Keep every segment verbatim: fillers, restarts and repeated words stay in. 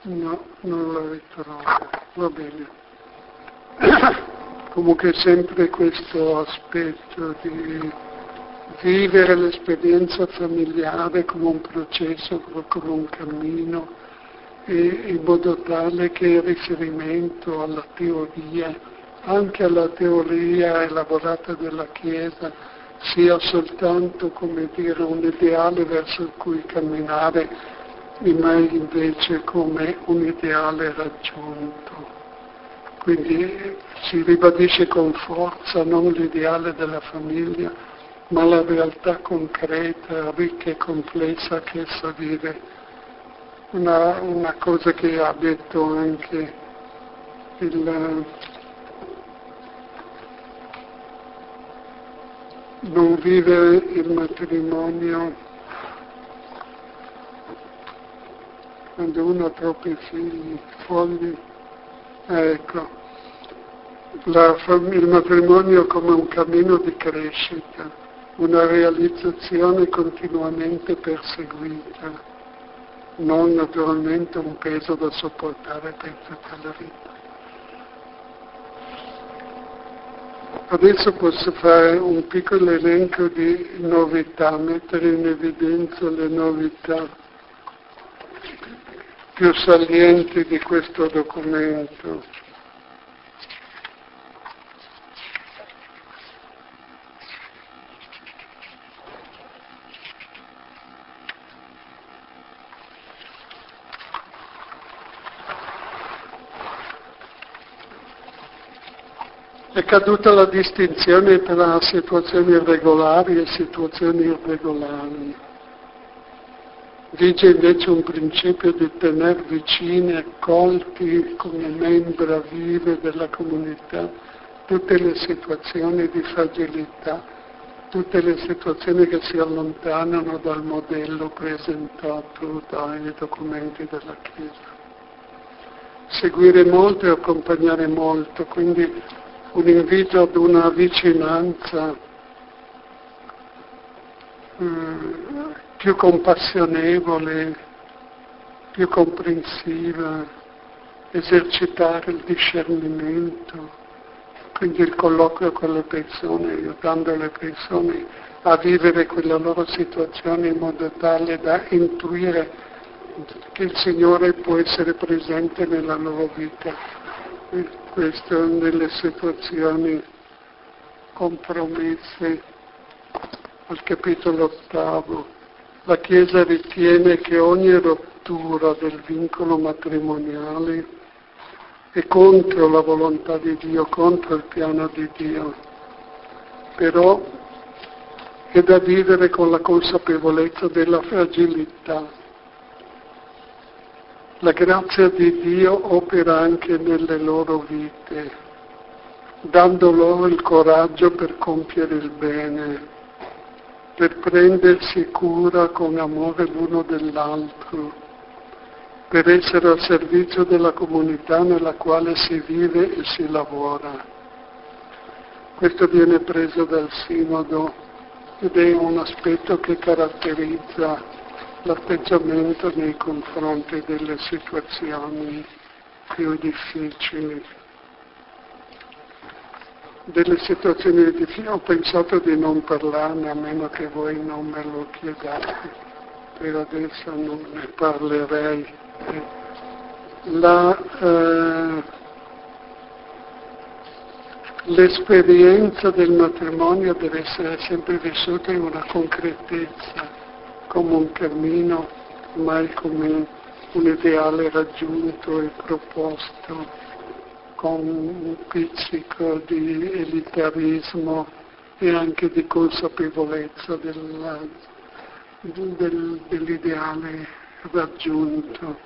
No, non la ritrovo. Va bene. Comunque sempre questo aspetto di vivere l'esperienza familiare come un processo, come un cammino, e in modo tale che il riferimento alla teoria, anche alla teoria elaborata dalla Chiesa, sia soltanto, come dire, un ideale verso il cui camminare, ma invece come un ideale raggiunto. Quindi si ribadisce con forza non l'ideale della famiglia, ma la realtà concreta, ricca e complessa che essa vive. Una, una cosa che ha detto anche il non vivere il matrimonio quando uno ha troppi figli, fogli, ecco, la fam- il matrimonio come un cammino di crescita, una realizzazione continuamente perseguita, non naturalmente un peso da sopportare per tutta la vita. Adesso posso fare un piccolo elenco di novità, mettere in evidenza le novità più salienti di questo documento. È caduta la distinzione tra situazioni regolari e situazioni irregolari. Vige invece un principio di tener vicini, accolti come membra vive della comunità, tutte le situazioni di fragilità, tutte le situazioni che si allontanano dal modello presentato dai documenti della Chiesa. Seguire molto e accompagnare molto, quindi un invito ad una vicinanza eh, più compassionevole, più comprensiva, esercitare il discernimento, quindi il colloquio con le persone, aiutando le persone a vivere quella loro situazione in modo tale da intuire che il Signore può essere presente nella loro vita. Questo nelle situazioni compromesse. Al capitolo ottavo, la Chiesa ritiene che ogni rottura del vincolo matrimoniale è contro la volontà di Dio, contro il piano di Dio, però è da vivere con la consapevolezza della fragilità. La grazia di Dio opera anche nelle loro vite, dando loro il coraggio per compiere il bene, per prendersi cura con amore l'uno dell'altro, per essere al servizio della comunità nella quale si vive e si lavora. Questo viene preso dal Sinodo ed è un aspetto che caratterizza l'atteggiamento nei confronti delle situazioni più difficili. Delle situazioni difficili ho pensato di non parlarne a meno che voi non me lo chiedate, per adesso non ne parlerei. La, eh, l'esperienza del matrimonio deve essere sempre vissuta in una concretezza, come un cammino, mai come un ideale raggiunto e proposto, con un pizzico di elitarismo e anche di consapevolezza della, del, dell'ideale raggiunto.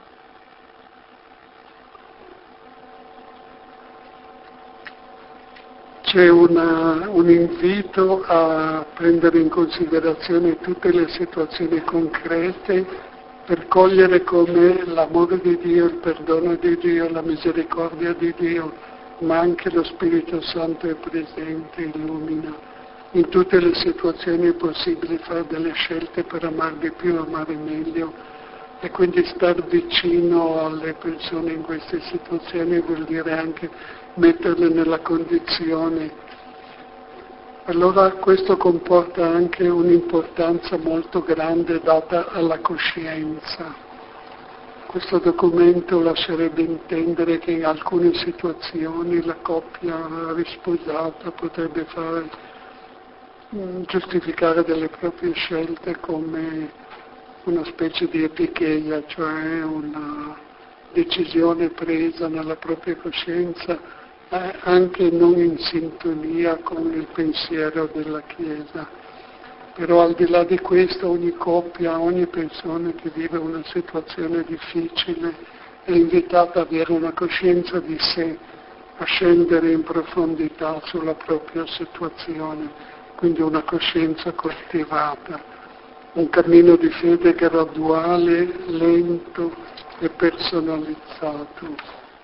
C'è una, un invito a prendere in considerazione tutte le situazioni concrete per cogliere come l'amore di Dio, il perdono di Dio, la misericordia di Dio, ma anche lo Spirito Santo è presente, illumina. In tutte le situazioni è possibile fare delle scelte per amare di più, amare meglio E quindi star vicino alle persone in queste situazioni vuol dire anche metterle nella condizione. Allora questo comporta anche un'importanza molto grande data alla coscienza. Questo documento lascerebbe intendere che in alcune situazioni la coppia risposata potrebbe fare, giustificare delle proprie scelte come una specie di epicheia, cioè una decisione presa nella propria coscienza eh, anche non in sintonia con il pensiero della Chiesa. Però al di là di questo ogni coppia, ogni persona che vive una situazione difficile è invitata ad avere una coscienza di sé, a scendere in profondità sulla propria situazione, quindi una coscienza coltivata. Un cammino di fede graduale, lento e personalizzato.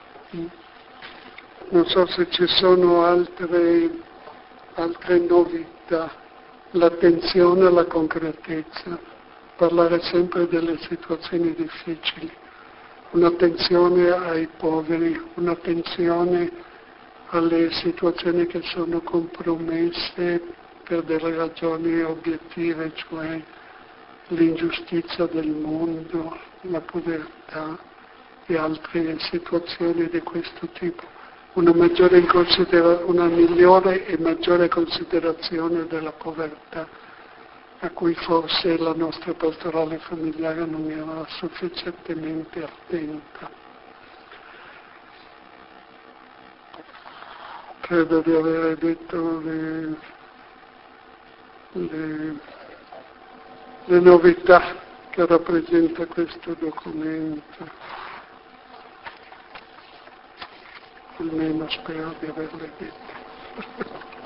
Non so se ci sono altre, altre novità. L'attenzione alla concretezza, parlare sempre delle situazioni difficili, un'attenzione ai poveri, un'attenzione alle situazioni che sono compromesse per delle ragioni obiettive, cioè l'ingiustizia del mondo, la povertà e altre situazioni di questo tipo. Una, maggiore considera- una migliore e maggiore considerazione della povertà, a cui forse la nostra pastorale familiare non era sufficientemente attenta. Credo di aver detto le, le le novità che rappresenta questo documento, almeno spero di averle dette.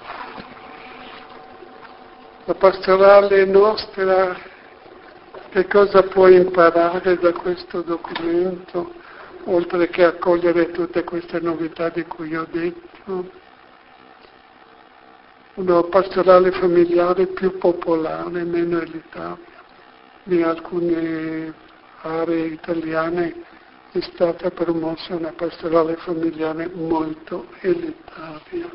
La pastorale nostra che cosa può imparare da questo documento, oltre che accogliere tutte queste novità di cui ho detto? Una pastorale familiare più popolare, meno elitaria. In alcune aree italiane è stata promossa una pastorale familiare molto elitaria.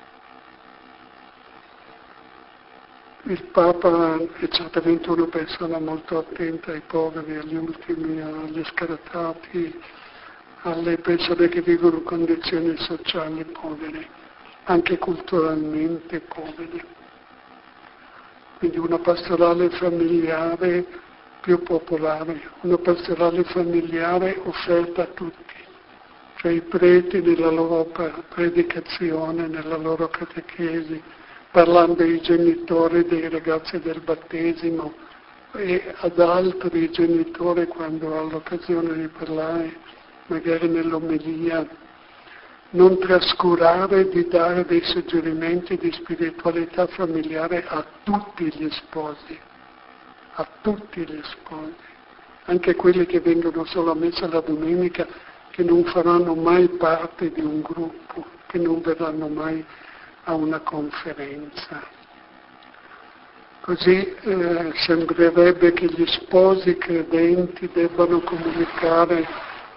Il Papa è certamente una persona molto attenta ai poveri, agli ultimi, agli scartati, alle persone che vivono in condizioni sociali povere, anche culturalmente poveri. Quindi una pastorale familiare più popolare, una pastorale familiare offerta a tutti, cioè i preti nella loro predicazione, nella loro catechesi, parlando ai genitori dei ragazzi del battesimo e ad altri genitori quando hanno l'occasione di parlare, magari nell'omelia, non trascurare di dare dei suggerimenti di spiritualità familiare a tutti gli sposi, a tutti gli sposi, anche quelli che vengono solo a messa la domenica, che non faranno mai parte di un gruppo, che non verranno mai a una conferenza. Così eh, sembrerebbe che gli sposi credenti debbano comunicare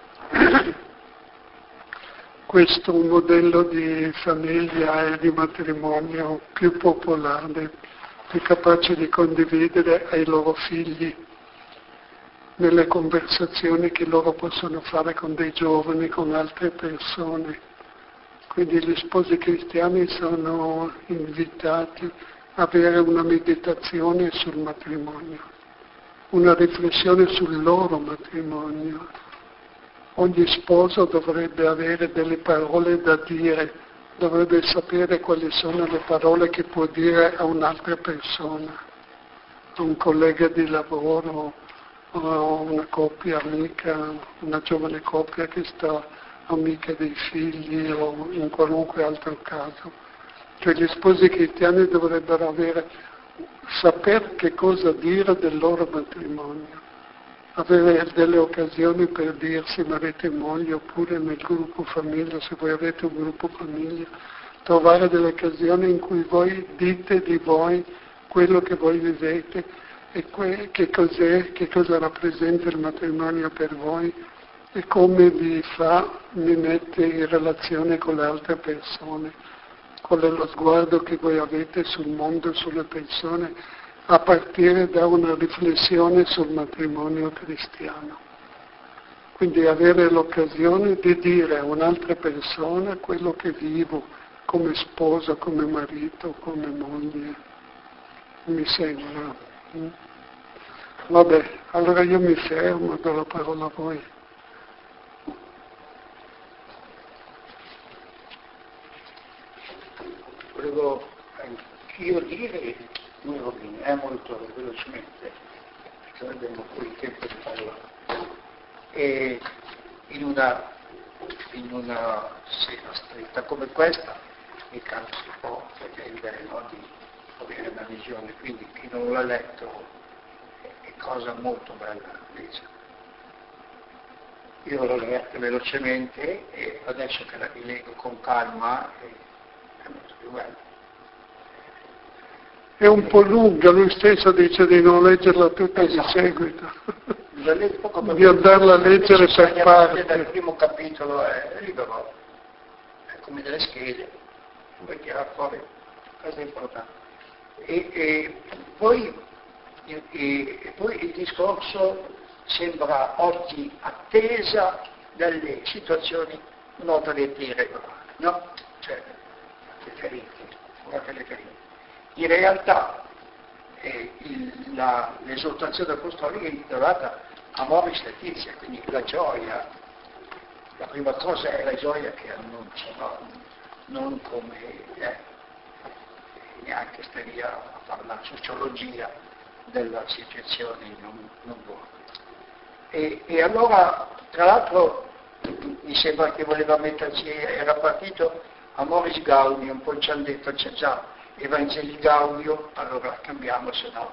questo modello di famiglia e di matrimonio più popolare, più capace di condividere ai loro figli nelle conversazioni che loro possono fare con dei giovani, con altre persone. Quindi gli sposi cristiani sono invitati a avere una meditazione sul matrimonio, una riflessione sul loro matrimonio. Ogni sposo dovrebbe avere delle parole da dire, dovrebbe sapere quali sono le parole che può dire a un'altra persona, a un collega di lavoro, a una coppia amica, una giovane coppia che sta amica dei figli o in qualunque altro caso. Cioè gli sposi cristiani dovrebbero avere, sapere che cosa dire del loro matrimonio, avere delle occasioni per dirsi marito e moglie, oppure nel gruppo famiglia, se voi avete un gruppo famiglia, trovare delle occasioni in cui voi dite di voi quello che voi vivete, e que, che cos'è, che cosa rappresenta il matrimonio per voi e come vi fa, vi mette in relazione con le altre persone, qual è lo sguardo che voi avete sul mondo, sulle persone, a partire da una riflessione sul matrimonio cristiano. Quindi avere l'occasione di dire a un'altra persona quello che vivo come sposo, come marito, come moglie, mi sembra. Vabbè, allora io mi fermo, do la parola a voi. Volevo anch'io dire due rovine, eh, molto velocemente, perché non abbiamo poi tempo di parlare. E in una, in una sera stretta come questa, mica si può pretendere, no, di avere una visione, quindi chi non l'ha letto è cosa molto bella invece. Io l'ho letto velocemente e adesso che la rileggo con calma è, è molto più bello. È un po' lunga, lui stesso dice di non leggerla tutta di seguito, di andarla a leggere per parte. Dal primo capitolo è libero, è come delle schede, puoi tirare fuori cose importanti. E, e, poi, e, e poi il discorso sembra oggi attesa dalle situazioni notoriamente irregolari, no? Cioè, le ferite, guardate le ferite. In realtà eh, il, la, l'esaltazione apostolica è intitolata Amoris Laetitia, quindi la gioia. La prima cosa è la gioia che annuncia, no? Non come eh, neanche staria a fare la sociologia della situazione non, non buona. E, e allora, tra l'altro, mi sembra che voleva metterci, era partito Amoris Gaudium, poi ci hanno detto c'è già Evangeli Gaudium, allora cambiamo, se no.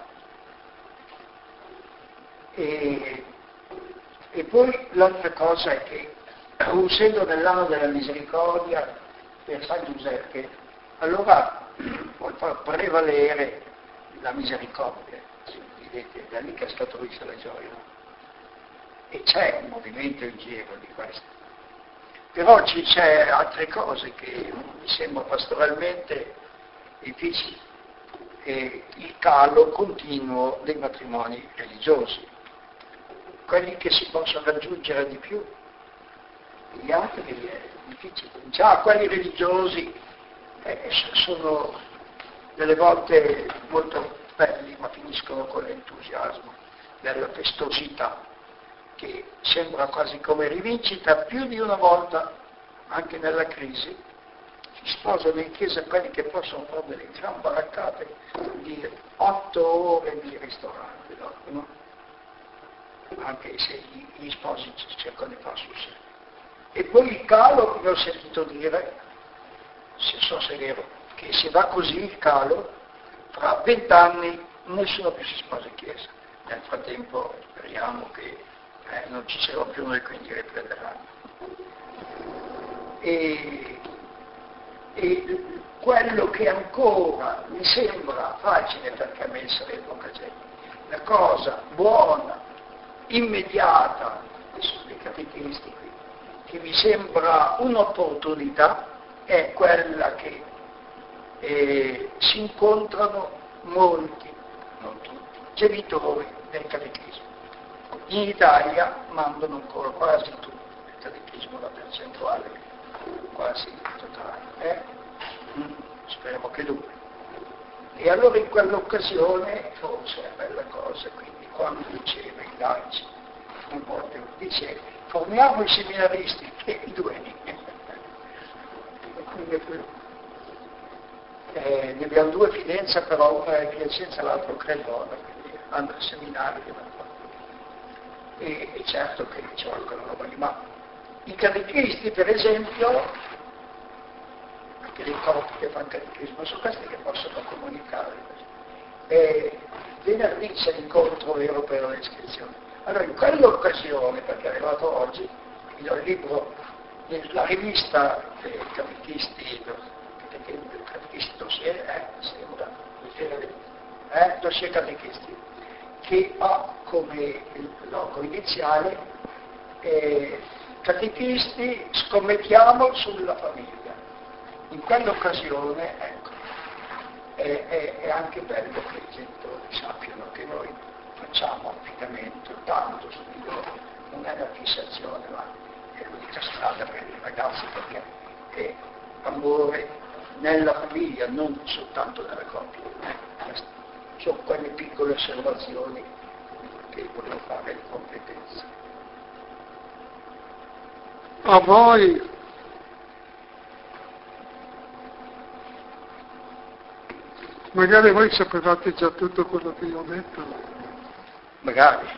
E, e poi l'altra cosa è che, essendo nell'anno della misericordia per San Giuseppe, allora vuol far prevalere la misericordia, vedete, da lì che scaturisce la gioia. No? E c'è un movimento in giro di questo. Però ci c'è altre cose che mi sembra pastoralmente difficili, e il calo continuo dei matrimoni religiosi, quelli che si possono raggiungere di più, gli altri è difficile. Già quelli religiosi eh, sono delle volte molto belli, ma finiscono con l'entusiasmo della festosità, che sembra quasi come rivincita più di una volta, anche nella crisi. Si sposano in chiesa quelli che possono fare delle gran baraccate di otto ore di ristorante, no? Anche se gli, gli sposi cercano di far sul serio. E poi il calo, come ho sentito dire, se so se è vero, che se va così il calo, tra vent'anni nessuno più si sposa in chiesa. Nel frattempo speriamo che eh, non ci siano più e quindi riprenderanno. E, e quello che ancora mi sembra facile, perché a me sarebbe poca gente, la cosa buona, immediata, adesso dei catechisti qui, che mi sembra un'opportunità, è quella che eh, si incontrano molti, non tutti, genitori del catechismo. In Italia mandano ancora quasi tutti il catechismo, la percentuale quasi totale. Eh? Mm, speriamo che duri. E allora in quell'occasione forse è bella cosa, quindi quando diceva i laici, un po' dice formiamo i seminaristi e i dueni. Eh, ne abbiamo due a Fidenza, però una è a Piacenza e l'altro a Cremona, quindi hanno il seminario. E, e certo che c'è qualcosa roba lì, ma i catechisti per esempio, anche dei corpi che fanno catechismo, sono questi che possono comunicare. E venerdì c'è l'incontro vero per le iscrizioni. Allora in quell'occasione, perché è arrivato oggi, il libro, la rivista dei catechisti, catechisti dossier, eh, sembra, eh, dossier catechisti, che ha come logo iniziale eh, catechisti, scommettiamo sulla famiglia. In quell'occasione, ecco, è, è, è anche bello che i genitori sappiano che noi facciamo affidamento tanto su di loro, non è una fissazione, ma è l'unica strada per i ragazzi, perché è amore nella famiglia, non soltanto nella coppia. Sono quelle piccole osservazioni che volevo fare di competenza. A voi magari voi sapevate già tutto quello che io ho detto. Magari.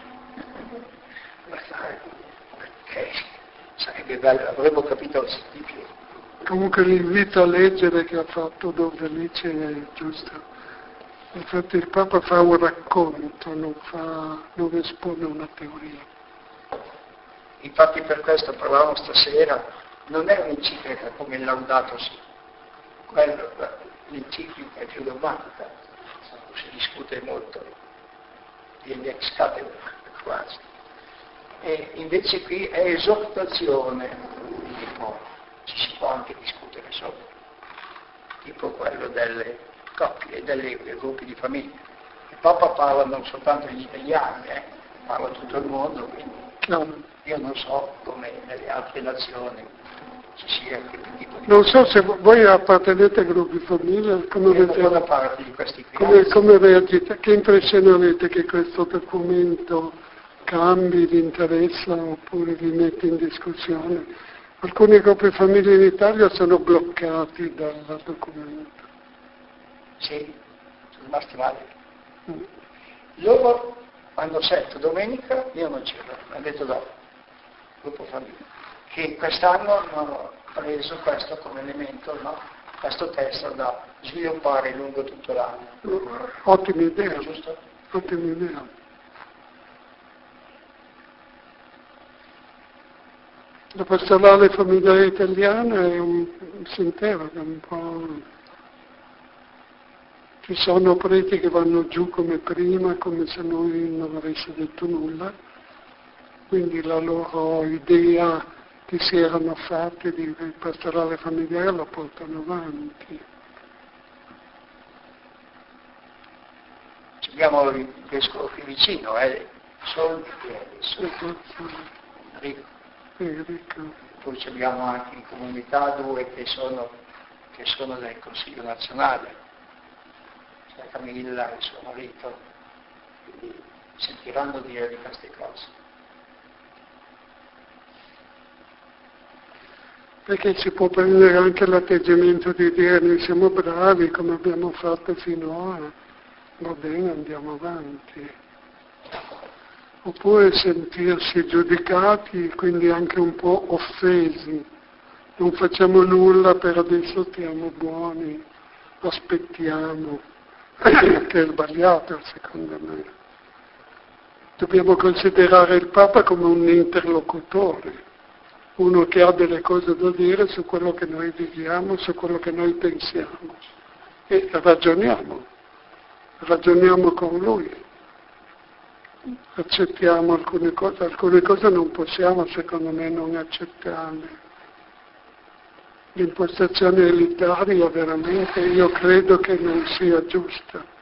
Perché sarebbe bello, avremmo capito di più. Comunque l'invito a leggere che ha fatto Don Felice è giusto. Infatti il Papa fa un racconto, non, fa, non espone una teoria. Infatti per questo parlavamo stasera, non è un'enciclica come il Laudato Si, quello, l'enciclica è più romantica, si discute molto, viene ex cattedra quasi. E invece qui è esortazione, tipo, ci si può anche discutere sopra, tipo quello delle coppie e dei gruppi di famiglia. Il Papa parla non soltanto agli italiani, eh, parla a tutto il mondo, quindi No. io non so come nelle altre nazioni ci sia che tipo di... Non so se voi appartenete a gruppi di famiglia, come Io avete, buona parte di questi qui. come, come reagite, che impressione avete che questo documento cambi, vi interessa oppure vi mette in discussione? Alcuni gruppi di famiglia in Italia sono bloccati dal documento. Sì, sono rimasti male. Mm. Loro hanno scelto domenica, io non c'ero, hanno detto dopo, gruppo famiglia, che quest'anno hanno preso questo come elemento, no? Questo testo da sviluppare lungo tutto l'anno. Ottima idea, Giusto? ottima idea. La pastorale familiare italiana è un, si interroga un po'. Ci sono preti che vanno giù come prima, come se noi non avessimo detto nulla, quindi la loro idea che si erano fatte di pastorale familiare la portano avanti. Abbiamo il vescovo qui vicino, eh, Soldi, Enrico. Enrico. Poi abbiamo anche in comunità due che sono, che sono del Consiglio nazionale, cioè Camilla e suo marito, quindi sentiranno dire di queste cose. Perché si può prendere anche l'atteggiamento di dire noi siamo bravi come abbiamo fatto finora, va bene, andiamo avanti. Oppure sentirsi giudicati, quindi anche un po' offesi. Non facciamo nulla, per adesso stiamo buoni, aspettiamo, che è sbagliato secondo me. Dobbiamo considerare il Papa come un interlocutore, uno che ha delle cose da dire su quello che noi viviamo, su quello che noi pensiamo. E ragioniamo, ragioniamo con lui. Accettiamo alcune cose, alcune cose non possiamo, secondo me, non accettarle. L'impostazione elitaria veramente io credo che non sia giusta.